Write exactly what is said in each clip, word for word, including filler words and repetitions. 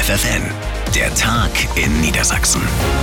F F N, der Tag in Niedersachsen.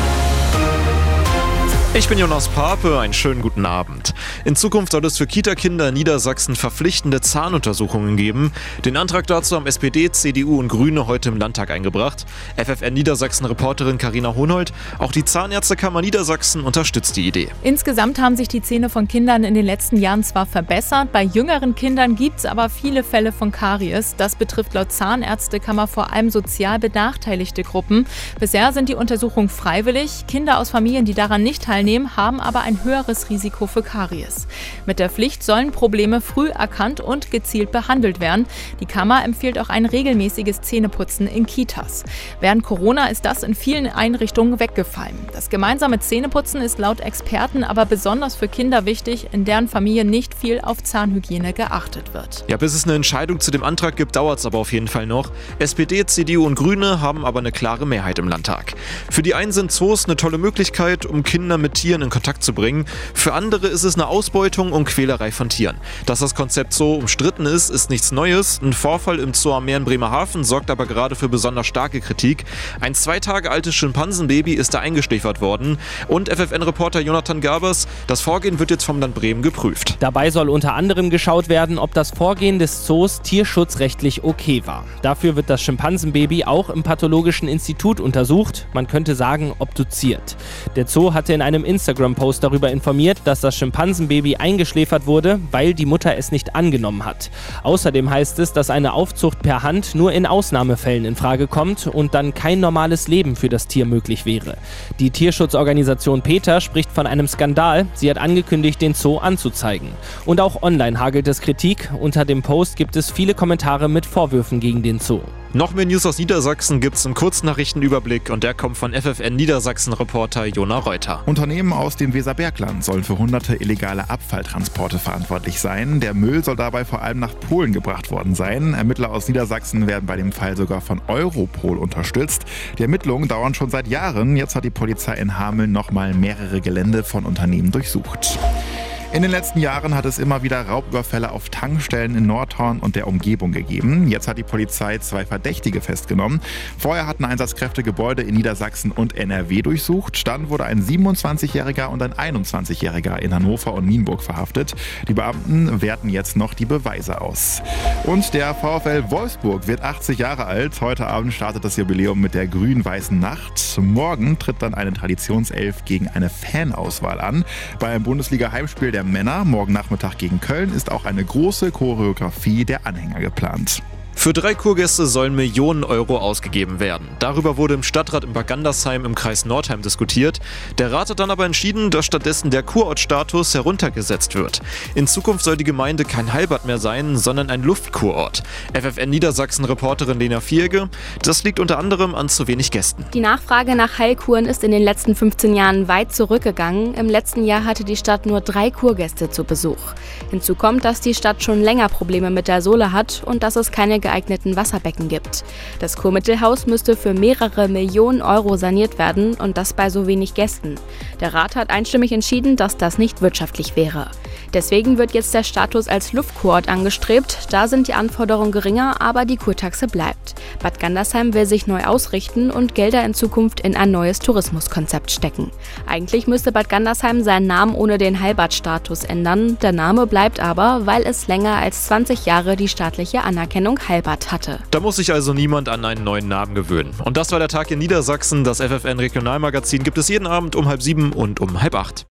Ich bin Jonas Pape, einen schönen guten Abend. In Zukunft soll es für Kita-Kinder in Niedersachsen verpflichtende Zahnuntersuchungen geben. Den Antrag dazu haben S P D, C D U und Grüne heute im Landtag eingebracht. F F N Niedersachsen-Reporterin Carina Hohnhold. Auch die Zahnärztekammer Niedersachsen unterstützt die Idee. Insgesamt haben sich die Zähne von Kindern in den letzten Jahren zwar verbessert, bei jüngeren Kindern gibt es aber viele Fälle von Karies. Das betrifft laut Zahnärztekammer vor allem sozial benachteiligte Gruppen. Bisher sind die Untersuchungen freiwillig. Kinder aus Familien, die daran nicht teilnehmen, haben aber ein höheres Risiko für Karies. Mit der Pflicht sollen Probleme früh erkannt und gezielt behandelt werden. Die Kammer empfiehlt auch ein regelmäßiges Zähneputzen in Kitas. Während Corona ist das in vielen Einrichtungen weggefallen. Das gemeinsame Zähneputzen ist laut Experten aber besonders für Kinder wichtig, in deren Familie nicht viel auf Zahnhygiene geachtet wird. Ja, bis es eine Entscheidung zu dem Antrag gibt, dauert es aber auf jeden Fall noch. S P D, C D U und Grüne haben aber eine klare Mehrheit im Landtag. Für die einen sind Zoos eine tolle Möglichkeit, um Kinder mit Tieren in Kontakt zu bringen. Für andere ist es eine Ausbeutung und Quälerei von Tieren. Dass das Konzept so umstritten ist, ist nichts Neues. Ein Vorfall im Zoo am Meer in Bremerhaven sorgt aber gerade für besonders starke Kritik. Ein zwei Tage altes Schimpansenbaby ist da eingeschläfert worden. Und F F N-Reporter Jonathan Gerbers, das Vorgehen wird jetzt vom Land Bremen geprüft. Dabei soll unter anderem geschaut werden, ob das Vorgehen des Zoos tierschutzrechtlich okay war. Dafür wird das Schimpansenbaby auch im Pathologischen Institut untersucht, man könnte sagen obduziert. Der Zoo hatte in einem Instagram-Post darüber informiert, dass das Schimpansenbaby eingeschläfert wurde, weil die Mutter es nicht angenommen hat. Außerdem heißt es, dass eine Aufzucht per Hand nur in Ausnahmefällen in Frage kommt und dann kein normales Leben für das Tier möglich wäre. Die Tierschutzorganisation PETA spricht von einem Skandal. Sie hat angekündigt, den Zoo anzuzeigen. Und auch online hagelt es Kritik. Unter dem Post gibt es viele Kommentare mit Vorwürfen gegen den Zoo. Noch mehr News aus Niedersachsen gibt's im Kurznachrichtenüberblick und der kommt von F F N Niedersachsen-Reporter Jona Reuter. Unternehmen aus dem Weserbergland sollen für hunderte illegale Abfalltransporte verantwortlich sein. Der Müll soll dabei vor allem nach Polen gebracht worden sein. Ermittler aus Niedersachsen werden bei dem Fall sogar von Europol unterstützt. Die Ermittlungen dauern schon seit Jahren. Jetzt hat die Polizei in Hameln nochmal mehrere Gelände von Unternehmen durchsucht. In den letzten Jahren hat es immer wieder Raubüberfälle auf Tankstellen in Nordhorn und der Umgebung gegeben. Jetzt hat die Polizei zwei Verdächtige festgenommen. Vorher hatten Einsatzkräfte Gebäude in Niedersachsen und N R W durchsucht. Dann wurde ein siebenundzwanzigjähriger und ein einundzwanzigjähriger in Hannover und Nienburg verhaftet. Die Beamten werten jetzt noch die Beweise aus. Und der VfL Wolfsburg wird achtzig Jahre alt. Heute Abend startet das Jubiläum mit der grün-weißen Nacht. Morgen tritt dann eine Traditionself gegen eine Fanauswahl an. Bei einem Bundesliga-Heimspiel der Männer morgen Nachmittag gegen Köln ist auch eine große Choreografie der Anhänger geplant. Für drei Kurgäste sollen Millionen Euro ausgegeben werden. Darüber wurde im Stadtrat in Bad Gandersheim im Kreis Nordheim diskutiert. Der Rat hat dann aber entschieden, dass stattdessen der Kurortstatus heruntergesetzt wird. In Zukunft soll die Gemeinde kein Heilbad mehr sein, sondern ein Luftkurort. F F N Niedersachsen-Reporterin Lena Vierge. Das liegt unter anderem an zu wenig Gästen. Die Nachfrage nach Heilkuren ist in den letzten fünfzehn Jahren weit zurückgegangen. Im letzten Jahr hatte die Stadt nur drei Kurgäste zu Besuch. Hinzu kommt, dass die Stadt schon länger Probleme mit der Sohle hat und dass es keine geeigneten Wasserbecken gibt. Das Kurmittelhaus müsste für mehrere Millionen Euro saniert werden und das bei so wenig Gästen. Der Rat hat einstimmig entschieden, dass das nicht wirtschaftlich wäre. Deswegen wird jetzt der Status als Luftkurort angestrebt. Da sind die Anforderungen geringer, aber die Kurtaxe bleibt. Bad Gandersheim will sich neu ausrichten und Gelder in Zukunft in ein neues Tourismuskonzept stecken. Eigentlich müsste Bad Gandersheim seinen Namen ohne den Heilbadstatus ändern. Der Name bleibt aber, weil es länger als zwanzig Jahre die staatliche Anerkennung Heilbad hatte. Da muss sich also niemand an einen neuen Namen gewöhnen. Und das war der Tag in Niedersachsen. Das F F N Regionalmagazin gibt es jeden Abend um halb sieben und um halb acht.